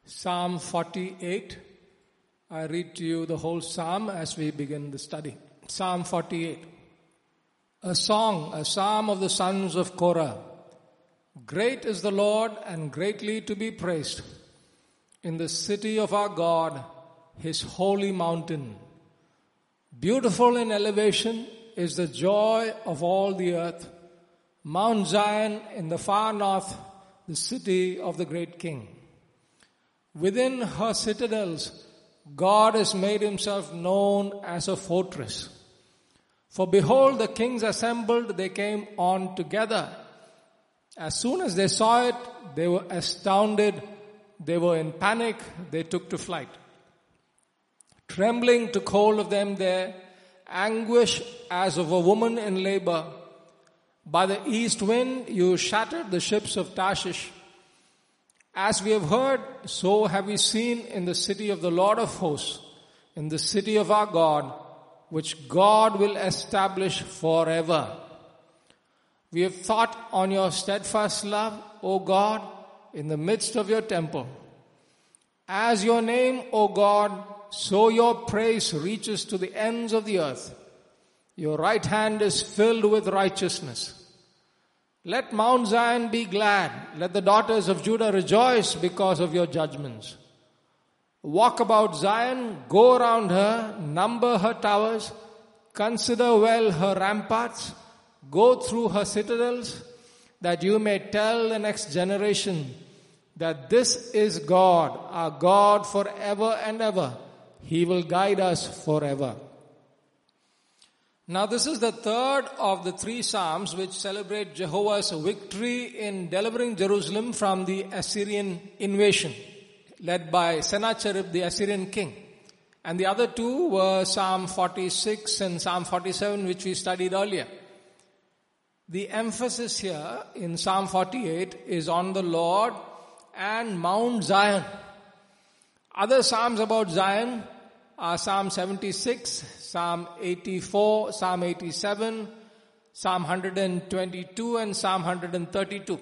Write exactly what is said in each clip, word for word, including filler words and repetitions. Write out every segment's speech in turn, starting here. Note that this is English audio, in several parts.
Psalm forty-eight. I read to you the whole psalm as we begin the study. Psalm forty-eight. A song, a psalm of the sons of Korah. Great is the Lord and greatly to be praised in the city of our God, his holy mountain. Beautiful in elevation is the joy of all the earth. Mount Zion in the far north, the city of the great King. Within her citadels, God has made himself known as a fortress. For behold, the kings assembled, they came on together. As soon as they saw it, they were astounded, they were in panic, they took to flight. Trembling took hold of them there, anguish as of a woman in labor. By the east wind you shattered the ships of Tarshish. As we have heard, so have we seen in the city of the Lord of hosts, in the city of our God, which God will establish forever. We have thought on your steadfast love, O God, in the midst of your temple. As your name, O God, so your praise reaches to the ends of the earth. Your right hand is filled with righteousness. Let Mount Zion be glad. Let the daughters of Judah rejoice because of your judgments. Walk about Zion, go around her, number her towers, consider well her ramparts, go through her citadels, that you may tell the next generation that this is God, our God forever and ever. He will guide us forever. Now this is the third of the three psalms which celebrate Jehovah's victory in delivering Jerusalem from the Assyrian invasion led by Sennacherib, the Assyrian king. And the other two were Psalm forty-six and Psalm forty-seven, which we studied earlier. The emphasis here in Psalm forty-eight is on the Lord and Mount Zion. Other psalms about Zion are Psalm seventy-six, Psalm eighty-four, Psalm eighty-seven, Psalm one twenty-two and Psalm one thirty-two.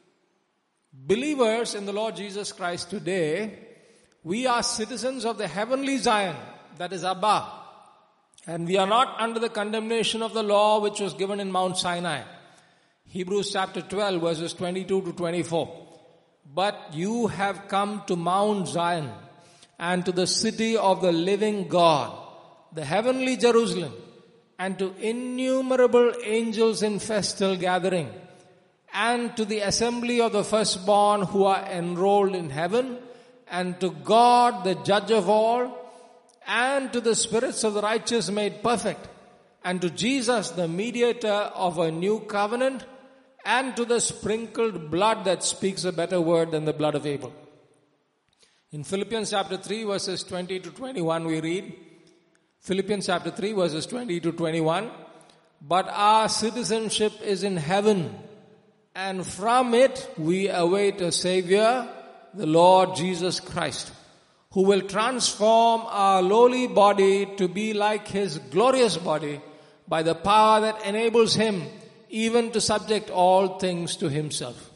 Believers in the Lord Jesus Christ today, we are citizens of the heavenly Zion, that is Abba. And we are not under the condemnation of the law which was given in Mount Sinai. Hebrews chapter twelve verses twenty-two to twenty-four. But you have come to Mount Zion and to the city of the living God, the heavenly Jerusalem, and to innumerable angels in festal gathering, and to the assembly of the firstborn who are enrolled in heaven, and to God the judge of all, and to the spirits of the righteous made perfect, and to Jesus the mediator of a new covenant, and to the sprinkled blood that speaks a better word than the blood of Abel. In Philippians chapter three verses twenty to twenty-one we read, Philippians chapter three verses twenty to twenty-one, but our citizenship is in heaven, and from it we await a Savior, the Lord Jesus Christ, who will transform our lowly body to be like his glorious body by the power that enables him even to subject all things to himself.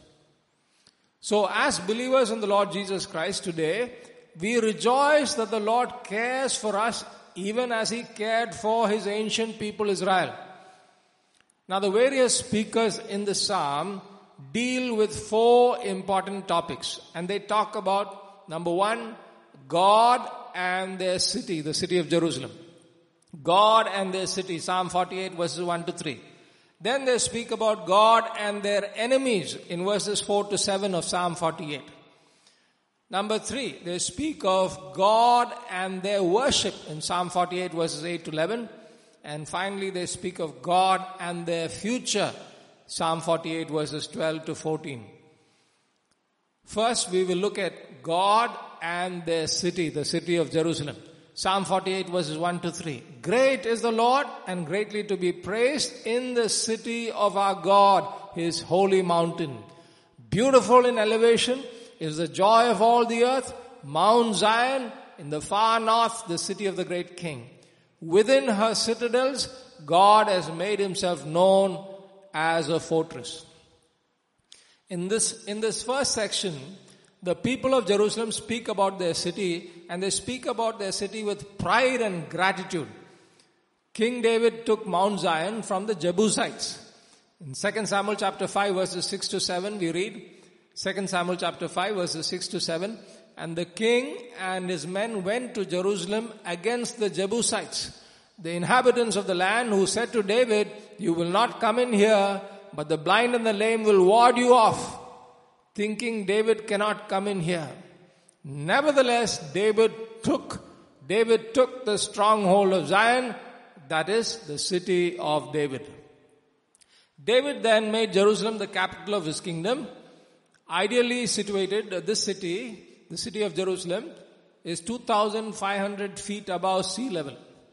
So as believers in the Lord Jesus Christ today, we rejoice that the Lord cares for us even as he cared for his ancient people Israel. Now the various speakers in the psalm deal with four important topics, and they talk about, number one, God and their city, the city of Jerusalem. God and their city, Psalm forty-eight verses one to three. Then they speak about God and their enemies in verses four to seven of Psalm forty-eight. Number three, they speak of God and their worship in Psalm forty-eight verses eight to eleven. And finally they speak of God and their future, Psalm forty-eight verses twelve to fourteen. First we will look at God and their city, the city of Jerusalem. Psalm forty-eight verses one to three. Great is the Lord and greatly to be praised in the city of our God, his holy mountain. Beautiful in elevation is the joy of all the earth, Mount Zion in the far north, the city of the great King. Within her citadels, God has made himself known as a fortress. In this, in this first section, The people of Jerusalem speak about their city, and they speak about their city with pride and gratitude. King David took Mount Zion from the Jebusites. In Second Samuel chapter five verses six to seven we read, Second Samuel chapter five verses six to seven, and the king and his men went to Jerusalem against the Jebusites, the inhabitants of the land, who said to David, you will not come in here, but the blind and the lame will ward you off, thinking David cannot come in here. Nevertheless, David took, David took the stronghold of Zion, that is the city of David. David then made Jerusalem the capital of his kingdom. Ideally situated, this city, the city of Jerusalem, is two thousand five hundred feet above sea level.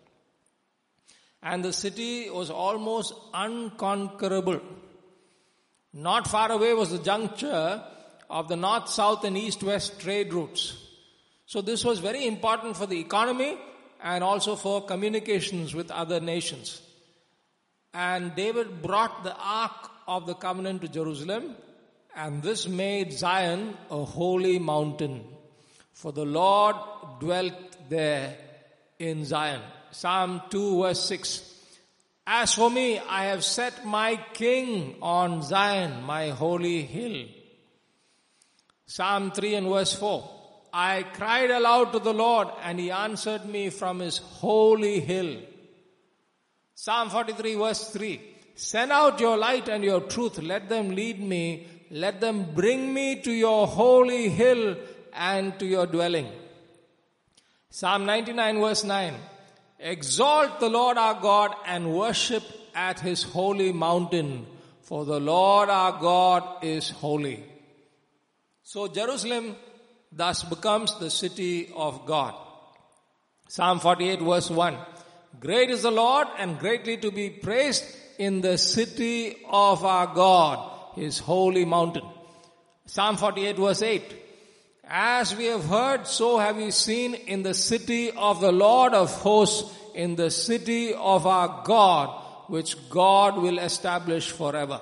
And the city was almost unconquerable. Not far away was the juncture of the north, south and east, west trade routes. So this was very important for the economy and also for communications with other nations. And David brought the Ark of the Covenant to Jerusalem, and this made Zion a holy mountain. For the Lord dwelt there in Zion. Psalm two verse six. As for me, I have set my king on Zion, my holy hill. Psalm three and verse four. I cried aloud to the Lord, and he answered me from his holy hill. Psalm forty-three verse three. Send out your light and your truth. Let them lead me. Let them bring me to your holy hill and to your dwelling. Psalm ninety-nine verse nine. Exalt the Lord our God and worship at his holy mountain, for the Lord our God is holy. So Jerusalem thus becomes the city of God. Psalm forty-eight verse one. Great is the Lord and greatly to be praised in the city of our God, his holy mountain. Psalm forty-eight verse eight. As we have heard, so have we seen in the city of the Lord of hosts, in the city of our God, which God will establish forever.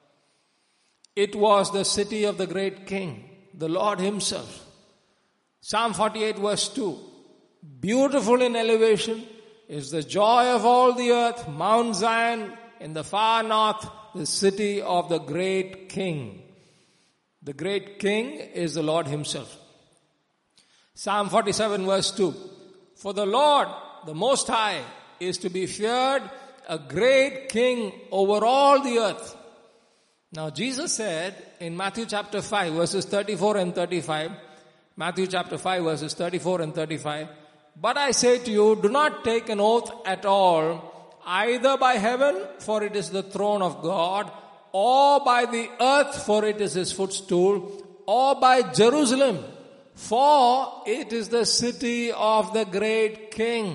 It was the city of the great King, the Lord himself. Psalm forty-eight verse two. Beautiful in elevation is the joy of all the earth, Mount Zion in the far north, the city of the great King. The great King is the Lord himself. Psalm forty-seven verse two. For the Lord, the Most High, is to be feared, a great King over all the earth. Now Jesus said in Matthew chapter five verses thirty-four and thirty-five, Matthew chapter five verses thirty-four and thirty-five, but I say to you, do not take an oath at all, either by heaven, for it is the throne of God, or by the earth, for it is his footstool, or by Jerusalem, for it is the city of the great King.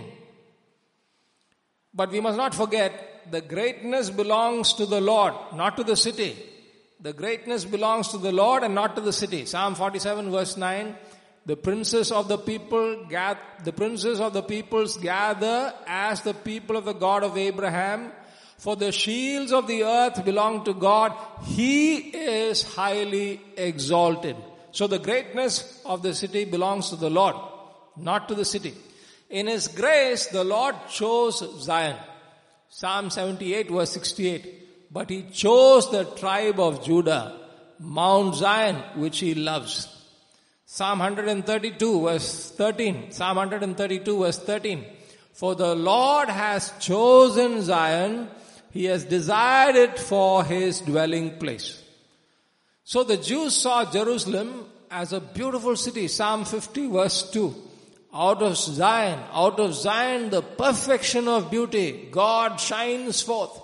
But we must not forget, the greatness belongs to the Lord, not to the city. The greatness belongs to the Lord and not to the city. Psalm forty-seven verse nine, the princes of the people gather, the princes of the peoples gather as the people of the God of Abraham. For the shields of the earth belong to God. He is highly exalted. So the greatness of the city belongs to the Lord, not to the city. In his grace, the Lord chose Zion. Psalm seventy-eight verse sixty-eight. But he chose the tribe of Judah, Mount Zion, which he loves. Psalm one thirty-two verse thirteen. Psalm one thirty-two verse thirteen. For the Lord has chosen Zion. He has desired it for his dwelling place. So the Jews saw Jerusalem as a beautiful city. Psalm fifty verse two. Out of Zion, out of Zion, the perfection of beauty, God shines forth.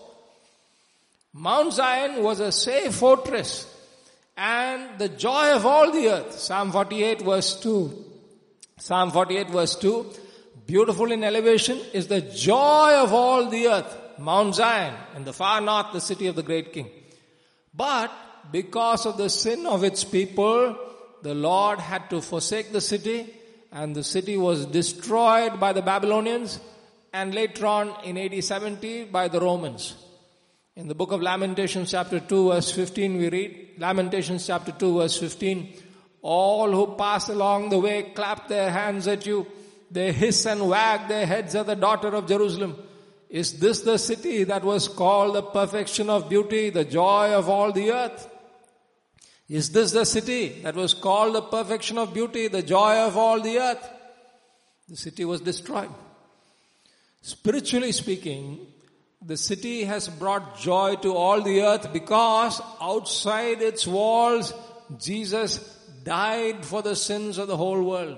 Mount Zion was a safe fortress and the joy of all the earth. Psalm forty-eight verse two. Psalm forty-eight verse two. Beautiful in elevation is the joy of all the earth. Mount Zion, in the far north, the city of the great King. But because of the sin of its people, the Lord had to forsake the city, and the city was destroyed by the Babylonians, and later on in A D seventy by the Romans. In the book of Lamentations chapter two verse fifteen we read, Lamentations chapter two verse fifteen, All who pass along the way clap their hands at you. They hiss and wag their heads at the daughter of Jerusalem. Is this the city that was called the perfection of beauty, the joy of all the earth? Is this the city that was called the perfection of beauty, the joy of all the earth? The city was destroyed. Spiritually speaking, the city has brought joy to all the earth because outside its walls, Jesus died for the sins of the whole world.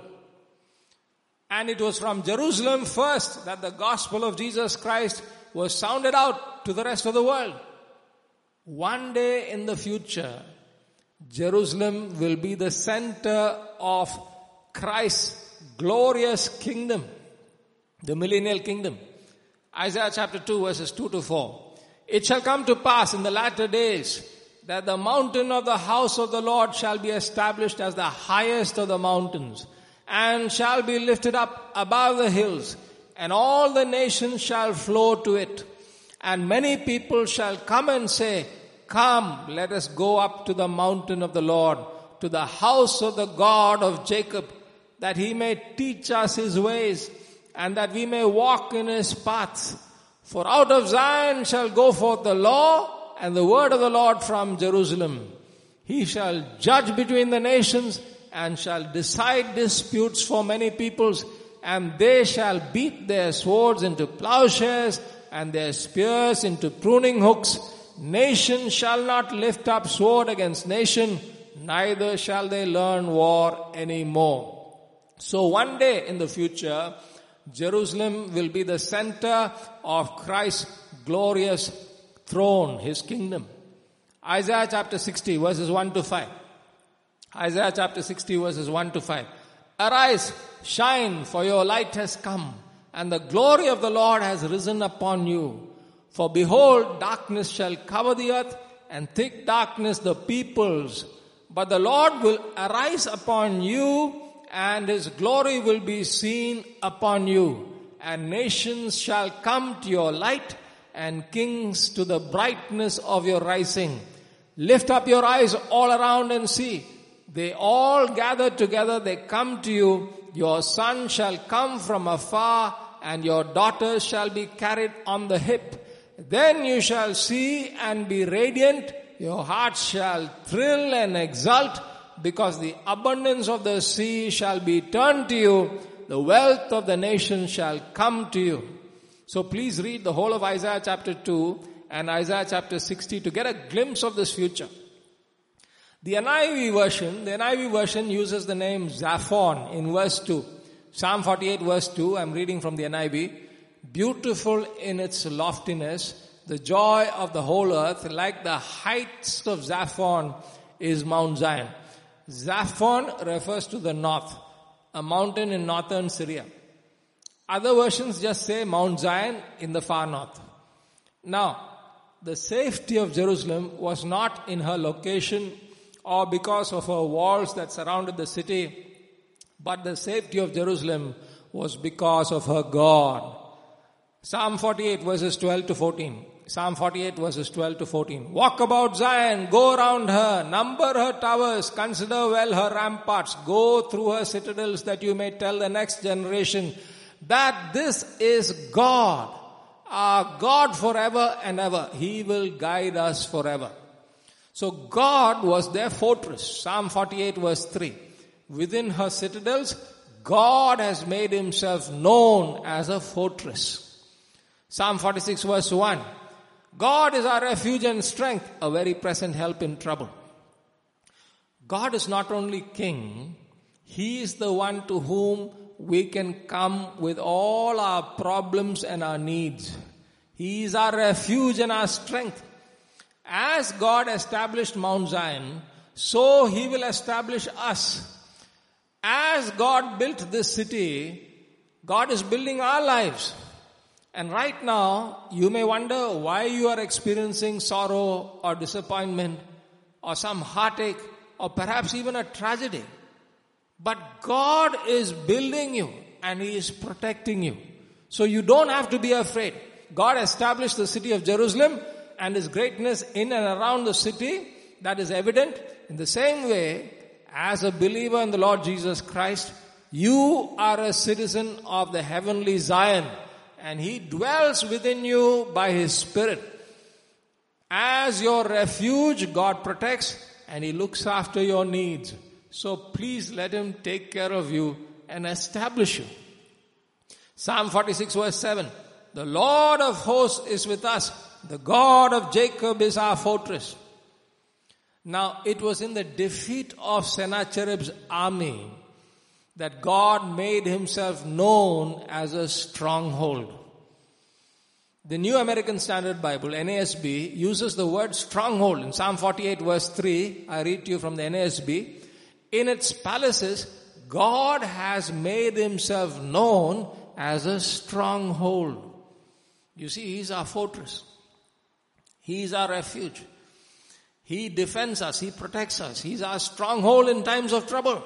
And it was from Jerusalem first that the gospel of Jesus Christ was sounded out to the rest of the world. One day in the future, Jerusalem will be the center of Christ's glorious kingdom, the millennial kingdom. Isaiah chapter two verses two to four. It shall come to pass in the latter days that the mountain of the house of the Lord shall be established as the highest of the mountains, and shall be lifted up above the hills, and all the nations shall flow to it. And many people shall come and say, Come, let us go up to the mountain of the Lord, to the house of the God of Jacob, that he may teach us his ways, and that we may walk in his paths. For out of Zion shall go forth the law and the word of the Lord from Jerusalem. He shall judge between the nations, and shall decide disputes for many peoples, and they shall beat their swords into plowshares, and their spears into pruning hooks. Nation shall not lift up sword against nation, neither shall they learn war any more. So one day in the future, Jerusalem will be the center of Christ's glorious throne, his kingdom. Isaiah chapter sixty verses one to five. Isaiah chapter sixty verses one to five. Arise, shine, for your light has come, and the glory of the Lord has risen upon you. For behold, darkness shall cover the earth, and thick darkness the peoples. But the Lord will arise upon you, and his glory will be seen upon you. And nations shall come to your light, and kings to the brightness of your rising. Lift up your eyes all around and see. They all gather together, they come to you. Your son shall come from afar, and your daughters shall be carried on the hip. Then you shall see and be radiant. Your heart shall thrill and exult, because the abundance of the sea shall be turned to you. The wealth of the nations shall come to you. So please read the whole of Isaiah chapter two and Isaiah chapter sixty to get a glimpse of this future. The N I V version, the N I V version uses the name Zaphon in verse two. Psalm forty-eight verse two, I'm reading from the N I V. Beautiful in its loftiness, the joy of the whole earth, like the heights of Zaphon is Mount Zion. Zaphon refers to the north, a mountain in northern Syria. Other versions just say Mount Zion in the far north. Now, the safety of Jerusalem was not in her location or because of her walls that surrounded the city, but the safety of Jerusalem was because of her God. Psalm forty-eight verses twelve to fourteen. Psalm forty-eight verses twelve to fourteen. Walk about Zion, go around her, number her towers, consider well her ramparts, go through her citadels that you may tell the next generation that this is God, our God forever and ever. He will guide us forever. So God was their fortress. Psalm forty-eight verse three. Within her citadels, God has made himself known as a fortress. Psalm forty-six verse one. God is our refuge and strength, a very present help in trouble. God is not only King, He is the one to whom we can come with all our problems and our needs. He is our refuge and our strength. As God established Mount Zion, so He will establish us. As God built this city, God is building our lives. And right now, you may wonder why you are experiencing sorrow or disappointment or some heartache or perhaps even a tragedy. But God is building you and He is protecting you. So you don't have to be afraid. God established the city of Jerusalem and His greatness in and around the city, that is evident. In the same way, as a believer in the Lord Jesus Christ, you are a citizen of the heavenly Zion, and He dwells within you by His Spirit. As your refuge, God protects and He looks after your needs. So please let Him take care of you and establish you. Psalm forty-six verse seven. The Lord of hosts is with us. The God of Jacob is our fortress. Now, it was in the defeat of Sennacherib's army that God made Himself known as a stronghold. The New American Standard Bible, N A S B, uses the word stronghold. In Psalm forty-eight verse three, I read to you from the N A S B, in its palaces, God has made Himself known as a stronghold. You see, He's our fortress. He's our refuge. He defends us. He protects us. He's our stronghold in times of trouble.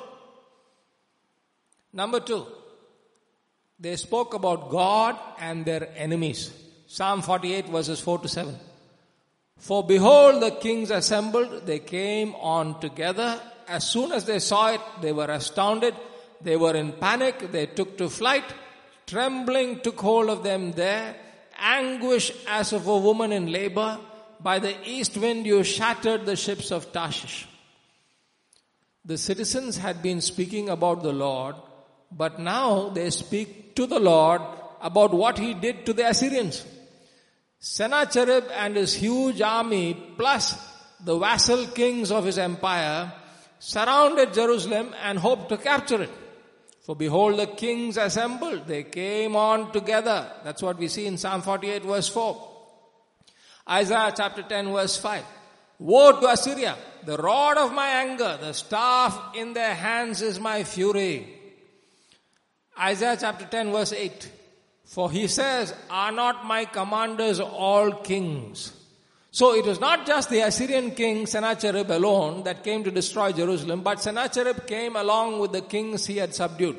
Number two, they spoke about God and their enemies. Psalm forty-eight verses four to seven. For behold, the kings assembled. They came on together. As soon as they saw it, they were astounded. They were in panic. They took to flight. Trembling took hold of them there. Anguish as of a woman in labor. By the east wind you shattered the ships of Tarshish. The citizens had been speaking about the Lord, but now they speak to the Lord about what He did to the Assyrians. Sennacherib and his huge army, plus the vassal kings of his empire, surrounded Jerusalem and hoped to capture it. For behold, the kings assembled. They came on together. That's what we see in Psalm forty-eight verse four. Isaiah chapter ten verse five. Woe to Assyria, the rod of my anger, the staff in their hands is my fury. Isaiah chapter ten verse eight. For he says, are not my commanders all kings? So it was not just the Assyrian king Sennacherib alone that came to destroy Jerusalem, but Sennacherib came along with the kings he had subdued.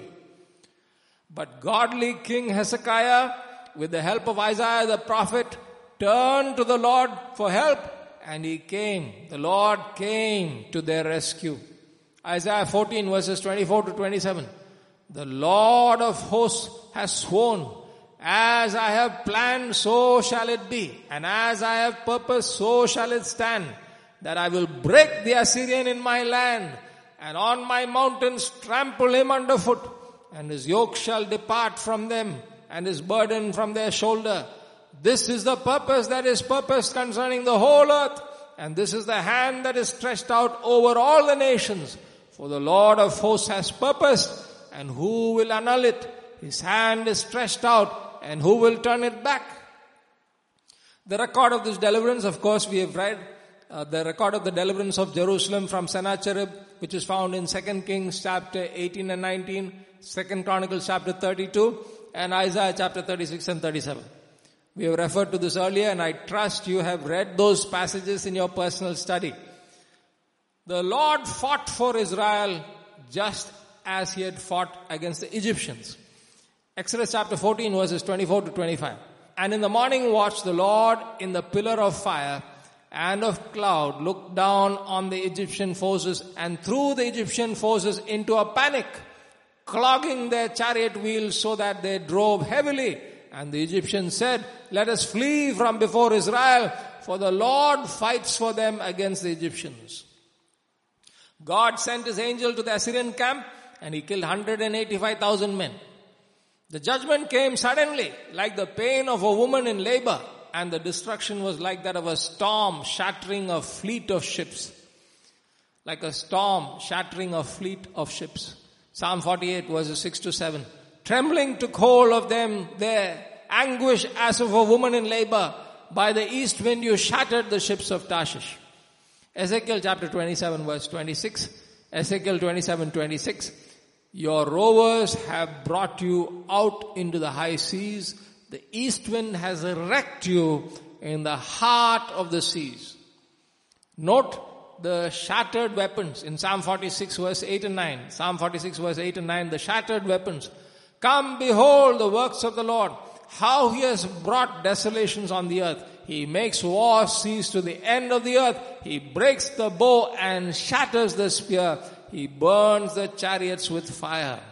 But godly King Hezekiah, with the help of Isaiah the prophet, turned to the Lord for help, and he came. The Lord came to their rescue. Isaiah fourteen verses twenty-four to twenty-seven. The Lord of hosts has sworn, as I have planned, so shall it be. And as I have purposed, so shall it stand. That I will break the Assyrian in my land, and on my mountains trample him underfoot. And his yoke shall depart from them, and his burden from their shoulder. This is the purpose that is purposed concerning the whole earth. And this is the hand that is stretched out over all the nations. For the Lord of hosts has purposed, and who will annul it? His hand is stretched out, and who will turn it back? The record of this deliverance, of course, we have read. Uh, the record of the deliverance of Jerusalem from Sennacherib, which is found in Second Kings chapter eighteen and nineteen, Second Chronicles chapter thirty-two, and Isaiah chapter thirty-six and thirty-seven. We have referred to this earlier, and I trust you have read those passages in your personal study. The Lord fought for Israel just as He had fought against the Egyptians. Exodus chapter fourteen verses twenty-four to twenty-five. And in the morning watch, the Lord in the pillar of fire and of cloud looked down on the Egyptian forces and threw the Egyptian forces into a panic, clogging their chariot wheels so that they drove heavily. And the Egyptians said, let us flee from before Israel, for the Lord fights for them against the Egyptians. God sent His angel to the Assyrian camp, and he killed one hundred eighty-five thousand men. The judgment came suddenly, like the pain of a woman in labor, and the destruction was like that of a storm shattering a fleet of ships. Like a storm shattering a fleet of ships. Psalm forty-eight verses six to seven. Trembling took hold of them there, anguish as of a woman in labor. By the east wind you shattered the ships of Tarshish. Ezekiel chapter twenty-seven verse twenty-six. Ezekiel twenty-seven twenty-six. Your rowers have brought you out into the high seas. The east wind has wrecked you in the heart of the seas. Note the shattered weapons in Psalm forty-six verse eight and nine. Psalm forty-six verse eight and nine, the shattered weapons. Come, behold the works of the Lord, how He has brought desolations on the earth. He makes war cease to the end of the earth. He breaks the bow and shatters the spear. He burns the chariots with fire.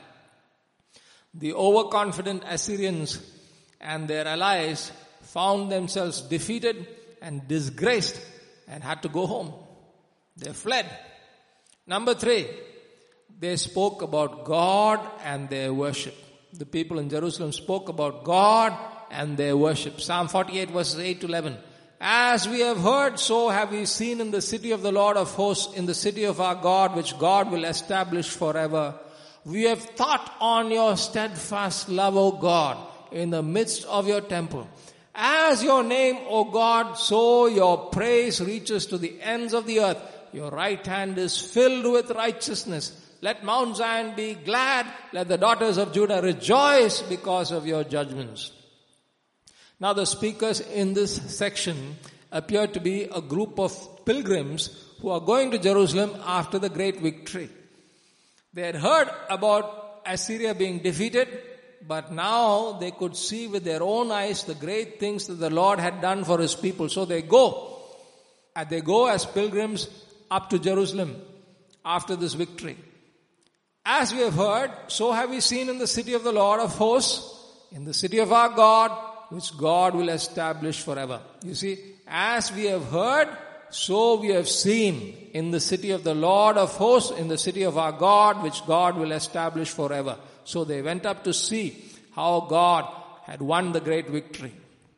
The overconfident Assyrians and their allies found themselves defeated and disgraced and had to go home. They fled. Number three, they spoke about God and their worship. The people in Jerusalem spoke about God and their worship. Psalm forty-eight verses eight to eleven. As we have heard, so have we seen in the city of the Lord of hosts, in the city of our God, which God will establish forever. We have thought on your steadfast love, O God, in the midst of your temple. As your name, O God, so your praise reaches to the ends of the earth. Your right hand is filled with righteousness. Let Mount Zion be glad. Let the daughters of Judah rejoice because of your judgments. Now the speakers in this section appear to be a group of pilgrims who are going to Jerusalem after the great victory. They had heard about Assyria being defeated, but now they could see with their own eyes the great things that the Lord had done for His people. So they go, and they go as pilgrims up to Jerusalem after this victory. As we have heard, so have we seen in the city of the Lord of hosts, in the city of our God, which God will establish forever. You see, as we have heard, so we have seen in the city of the Lord of hosts, in the city of our God, which God will establish forever. So they went up to see how God had won the great victory.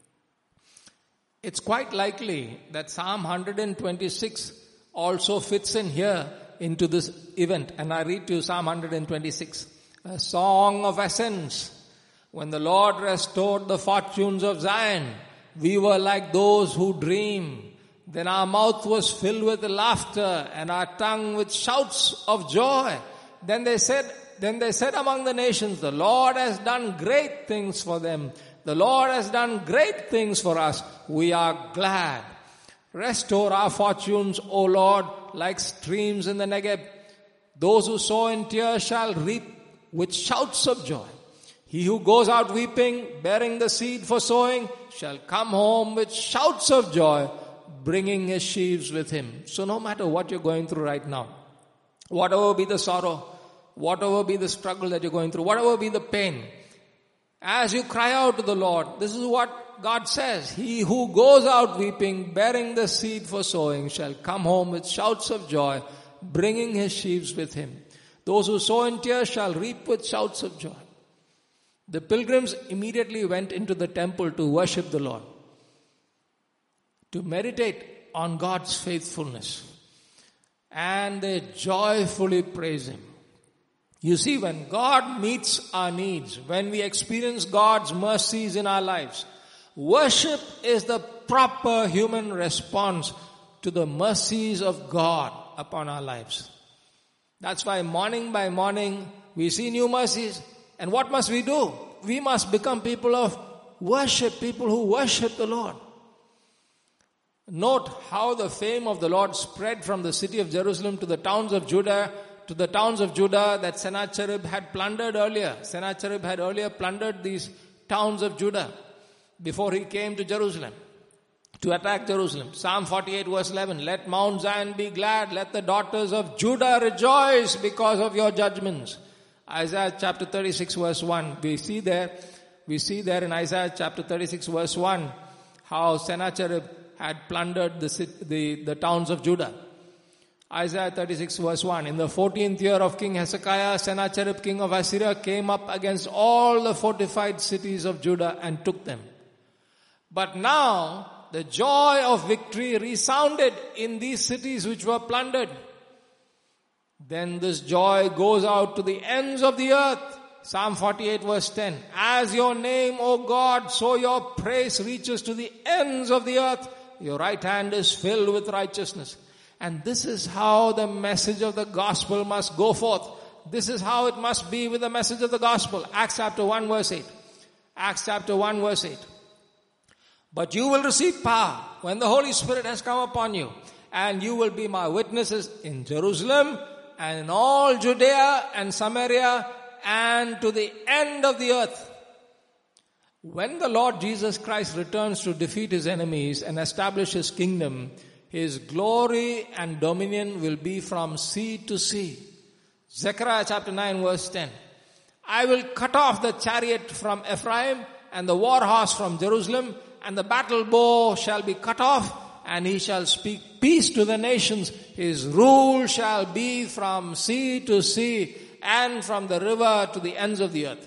It's quite likely that Psalm one twenty-six also fits in here into this event. And I read to you Psalm one twenty-six. A song of ascents. When the Lord restored the fortunes of Zion, we were like those who dream. Then our mouth was filled with laughter and our tongue with shouts of joy. Then they said, then they said among the nations, the Lord has done great things for them. The Lord has done great things for us. We are glad. Restore our fortunes, O Lord, like streams in the Negeb. Those who sow in tears shall reap with shouts of joy. He who goes out weeping, bearing the seed for sowing, shall come home with shouts of joy, bringing his sheaves with him. So no matter what you're going through right now, whatever be the sorrow, whatever be the struggle that you're going through, whatever be the pain, as you cry out to the Lord, this is what God says. He who goes out weeping, bearing the seed for sowing, shall come home with shouts of joy, bringing his sheaves with him. Those who sow in tears shall reap with shouts of joy. The pilgrims immediately went into the temple to worship the Lord, to meditate on God's faithfulness, and they joyfully praise Him. You see, when God meets our needs, when we experience God's mercies in our lives, worship is the proper human response to the mercies of God upon our lives. That's why morning by morning we see new mercies. And what must we do? We must become people of worship, people who worship the Lord. Note how the fame of the Lord spread from the city of Jerusalem to the towns of Judah, to the towns of Judah that Sennacherib had plundered earlier. Sennacherib had earlier plundered these towns of Judah before he came to Jerusalem to attack Jerusalem. Psalm forty-eight verse eleven, let Mount Zion be glad, let the daughters of Judah rejoice because of your judgments. Isaiah chapter thirty-six verse one, we see there, we see there in Isaiah chapter thirty-six verse one, how Sennacherib had plundered the, the, the towns of Judah. Isaiah thirty-six verse one, in the fourteenth year of King Hezekiah, Sennacherib king of Assyria came up against all the fortified cities of Judah and took them. But now the joy of victory resounded in these cities which were plundered. Then this joy goes out to the ends of the earth. Psalm forty-eight verse ten. As your name, O God, so your praise reaches to the ends of the earth. Your right hand is filled with righteousness. And this is how the message of the gospel must go forth. This is how it must be with the message of the gospel. Acts chapter one verse eight. Acts chapter one verse eight. But you will receive power when the Holy Spirit has come upon you. And you will be my witnesses in Jerusalem and in all Judea and Samaria and to the end of the earth. When the Lord Jesus Christ returns to defeat His enemies and establish His kingdom, His glory and dominion will be from sea to sea. Zechariah chapter nine verse ten. I will cut off the chariot from Ephraim and the war horse from Jerusalem, and the battle bow shall be cut off, and he shall speak peace to the nations. His rule shall be from sea to sea and from the river to the ends of the earth.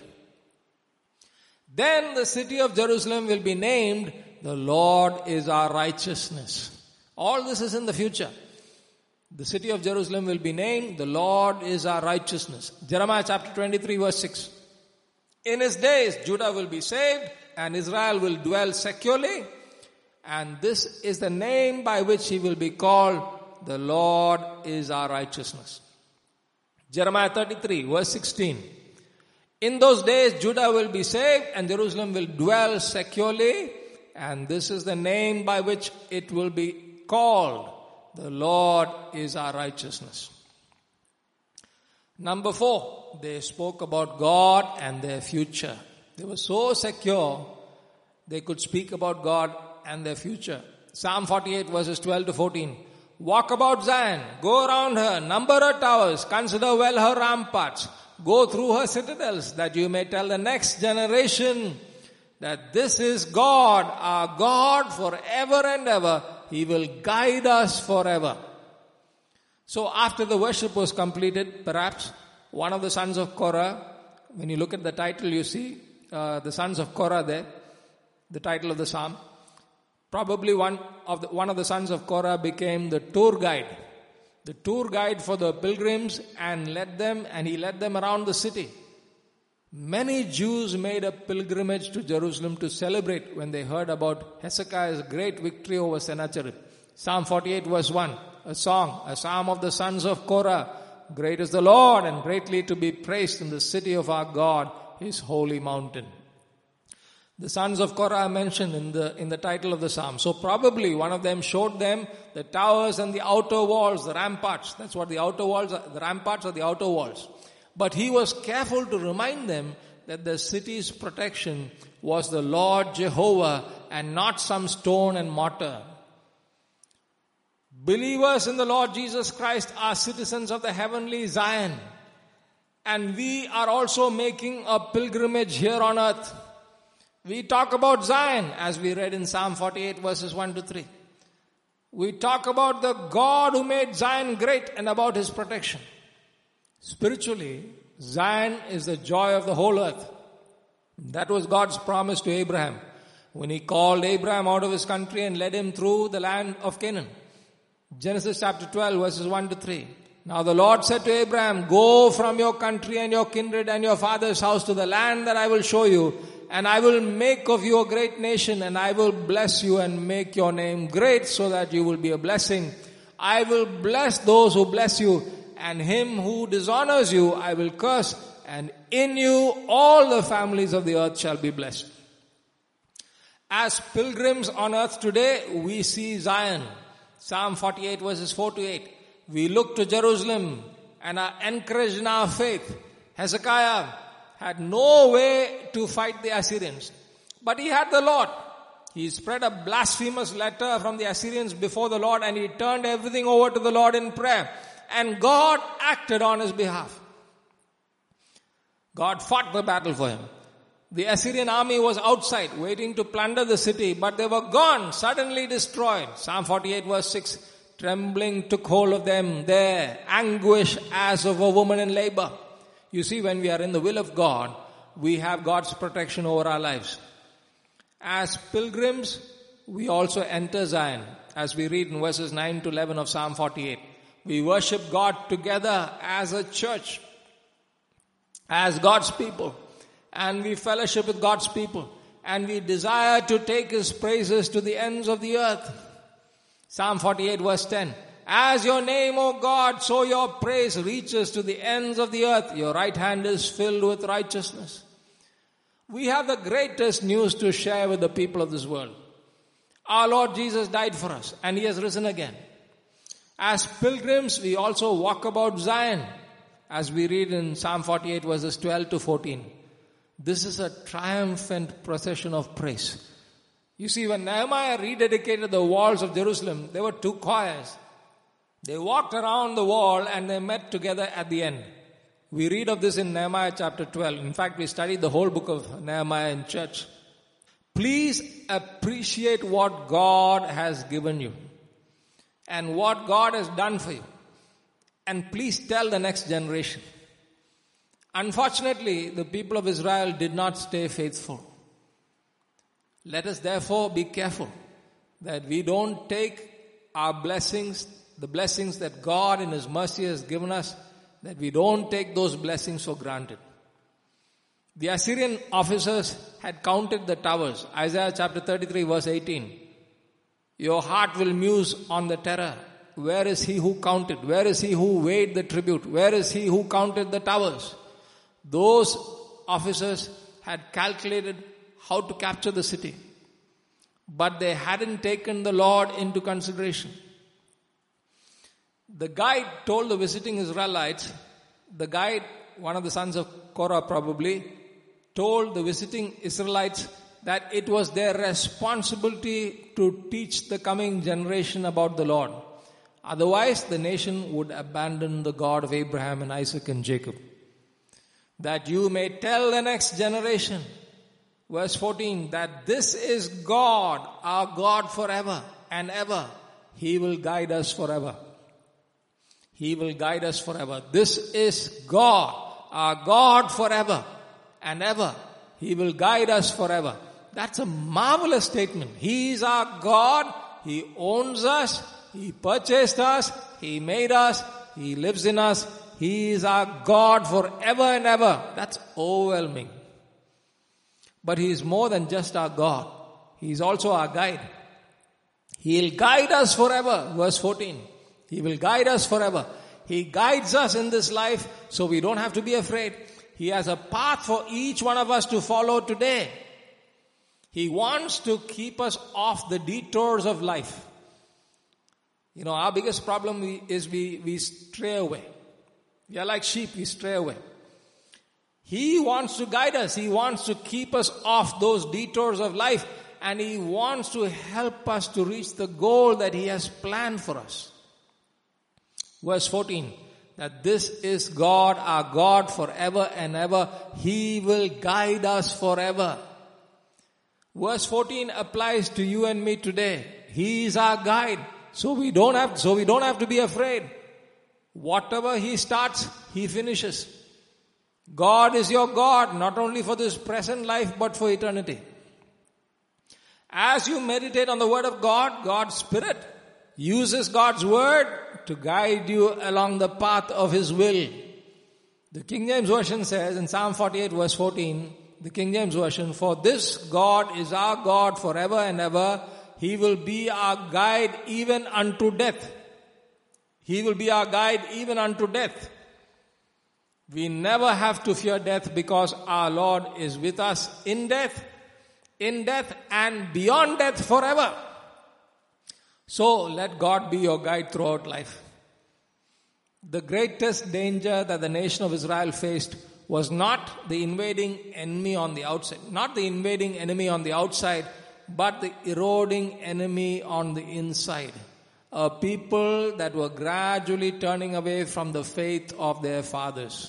Then the city of Jerusalem will be named, the Lord is our righteousness. All this is in the future. The city of Jerusalem will be named, the Lord is our righteousness. Jeremiah chapter twenty-three verse six. In his days, Judah will be saved and Israel will dwell securely. And this is the name by which he will be called, the Lord is our righteousness. Jeremiah thirty-three verse sixteen. In those days, Judah will be saved and Jerusalem will dwell securely. And this is the name by which it will be called, the Lord is our righteousness. Number four, they spoke about God and their future. They were so secure, they could speak about God and their future. Psalm forty-eight verses twelve to fourteen. Walk about Zion, go around her, number her towers, consider well her ramparts, go through her citadels, that you may tell the next generation that this is God, our God forever and ever. He will guide us forever. So after the worship was completed, perhaps one of the sons of Korah, when you look at the title, you see uh, the sons of Korah there, the title of the psalm. Probably one of the, one of the sons of Korah became the tour guide, the tour guide for the pilgrims, and led them, and he led them around the city. Many Jews made a pilgrimage to Jerusalem to celebrate when they heard about Hezekiah's great victory over Sennacherib. Psalm forty-eight verse one, a song, a psalm of the sons of Korah. Great is the Lord and greatly to be praised in the city of our God, his holy mountain. The sons of Korah are mentioned in the, in the title of the psalm. So probably one of them showed them the towers and the outer walls, the ramparts. That's what the outer walls are. The ramparts are the outer walls. But he was careful to remind them that the city's protection was the Lord Jehovah and not some stone and mortar. Believers in the Lord Jesus Christ are citizens of the heavenly Zion. And we are also making a pilgrimage here on earth. We talk about Zion, as we read in Psalm forty-eight verses one to three. We talk about the God who made Zion great and about his protection. Spiritually, Zion is the joy of the whole earth. That was God's promise to Abraham when he called Abraham out of his country and led him through the land of Canaan. Genesis chapter twelve verses one to three. Now the Lord said to Abraham, go from your country and your kindred and your father's house to the land that I will show you, and I will make of you a great nation, and I will bless you and make your name great so that you will be a blessing. I will bless those who bless you, and him who dishonors you I will curse, and in you all the families of the earth shall be blessed. As pilgrims on earth today, we see Zion. Psalm forty-eight verses four to eight. We look to Jerusalem and are encouraged in our faith. Hezekiah had no way to fight the Assyrians, but he had the Lord. He spread a blasphemous letter from the Assyrians before the Lord, and he turned everything over to the Lord in prayer. And God acted on his behalf. God fought the battle for him. The Assyrian army was outside waiting to plunder the city, but they were gone, suddenly destroyed. Psalm forty-eight verse six. Trembling took hold of them there, anguish as of a woman in labor. You see, when we are in the will of God, we have God's protection over our lives. As pilgrims, we also enter Zion, as we read in verses nine to eleven of Psalm forty-eight. We worship God together as a church, as God's people, and we fellowship with God's people, and we desire to take his praises to the ends of the earth. Psalm forty-eight verse ten. As your name, O God, so your praise reaches to the ends of the earth. Your right hand is filled with righteousness. We have the greatest news to share with the people of this world. Our Lord Jesus died for us, and he has risen again. As pilgrims, we also walk about Zion, as we read in Psalm forty-eight verses twelve to fourteen. This is a triumphant procession of praise. You see, when Nehemiah rededicated the walls of Jerusalem, there were two choirs. They walked around the wall and they met together at the end. We read of this in Nehemiah chapter twelve. In fact, we studied the whole book of Nehemiah in church. Please appreciate what God has given you and what God has done for you. And please tell the next generation. Unfortunately, the people of Israel did not stay faithful. Let us therefore be careful that we don't take our blessings, the blessings that God in His mercy has given us, that we don't take those blessings for granted. The Assyrian officers had counted the towers. Isaiah chapter thirty-three verse eighteen. Your heart will muse on the terror. Where is he who counted? Where is he who weighed the tribute? Where is he who counted the towers? Those officers had calculated how to capture the city, but they hadn't taken the Lord into consideration. The guide told the visiting Israelites, the guide, one of the sons of Korah probably, told the visiting Israelites that it was their responsibility to teach the coming generation about the Lord. Otherwise, the nation would abandon the God of Abraham and Isaac and Jacob. That you may tell the next generation, verse fourteen, that this is God, our God forever and ever. He will guide us forever. He will guide us forever. This is God, our God forever and ever. He will guide us forever. That's a marvelous statement. He is our God. He owns us. He purchased us. He made us. He lives in us. He is our God forever and ever. That's overwhelming. But He is more than just our God. He is also our guide. He'll guide us forever. Verse fourteen. He will guide us forever. He guides us in this life so we don't have to be afraid. He has a path for each one of us to follow today. He wants to keep us off the detours of life. You know, our biggest problem is we, we stray away. We are like sheep, we stray away. He wants to guide us. He wants to keep us off those detours of life. And He wants to help us to reach the goal that He has planned for us. Verse fourteen, that this is God, our God forever and ever. He will guide us forever. Verse fourteen applies to you and me today. He is our guide. So we don't have, so we don't have to be afraid. Whatever He starts, He finishes. God is your God, not only for this present life, but for eternity. As you meditate on the Word of God, God's Spirit uses God's Word to guide you along the path of His will. The King James Version says in Psalm forty-eight verse fourteen, the King James Version, for this God is our God forever and ever. He will be our guide even unto death. He will be our guide even unto death. We never have to fear death because our Lord is with us in death, in death and beyond death forever. So let God be your guide throughout life. The greatest danger that the nation of Israel faced was not the invading enemy on the outside, not the invading enemy on the outside, but the eroding enemy on the inside. A people that were gradually turning away from the faith of their fathers.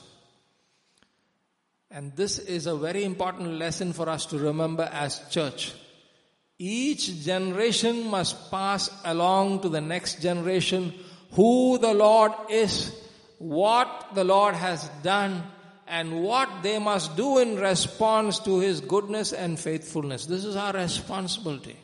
And this is a very important lesson for us to remember as church. Each generation must pass along to the next generation who the Lord is, what the Lord has done, and what they must do in response to His goodness and faithfulness. This is our responsibility.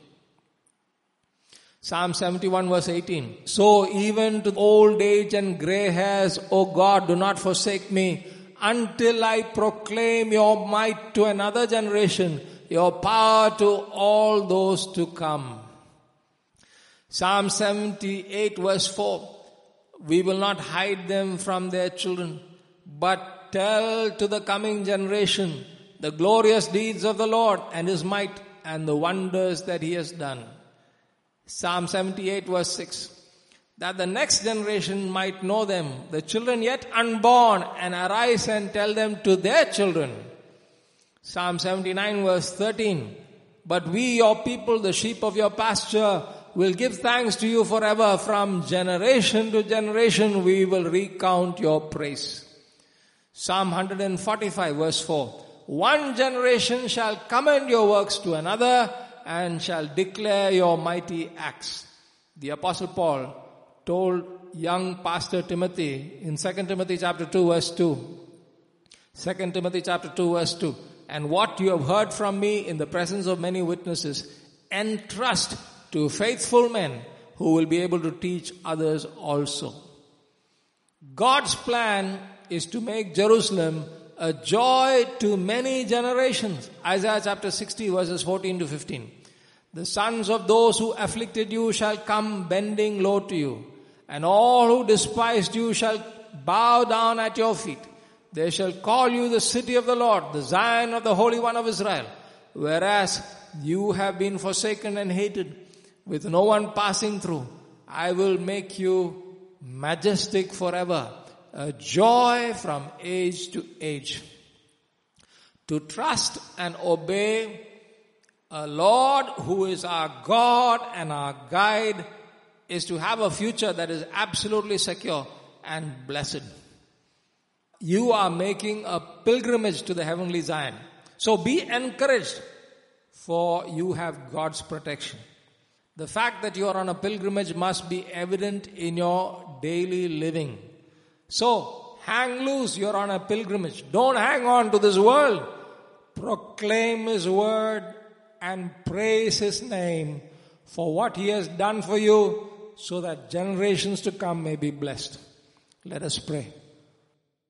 Psalm seventy-one verse eighteen. So even to old age and grey hairs, O God, do not forsake me until I proclaim your might to another generation, your power to all those to come. Psalm seventy-eight verse four. We will not hide them from their children, but tell to the coming generation the glorious deeds of the Lord and His might and the wonders that He has done. Psalm seventy-eight verse six. That the next generation might know them, the children yet unborn, and arise and tell them to their children. Psalm seventy-nine verse thirteen. But we, your people, the sheep of your pasture, will give thanks to you forever. From generation to generation we will recount your praise. Psalm one forty-five verse four. One generation shall commend your works to another and shall declare your mighty acts. The Apostle Paul told young pastor Timothy in Second Timothy chapter two verse two. Second Timothy chapter two verse two. And what you have heard from me in the presence of many witnesses, entrust to faithful men who will be able to teach others also. God's plan is to make Jerusalem a joy to many generations. Isaiah chapter sixty verses fourteen to fifteen. The sons of those who afflicted you shall come bending low to you, and all who despised you shall bow down at your feet. They shall call you the city of the Lord, the Zion of the Holy One of Israel. Whereas you have been forsaken and hated, with no one passing through, I will make you majestic forever, a joy from age to age. To trust and obey a Lord who is our God and our guide is to have a future that is absolutely secure and blessed. You are making a pilgrimage to the heavenly Zion. So be encouraged, for you have God's protection. The fact that you are on a pilgrimage must be evident in your daily living. So, hang loose, you're on a pilgrimage. Don't hang on to this world. Proclaim His word and praise His name for what He has done for you, so that generations to come may be blessed. Let us pray.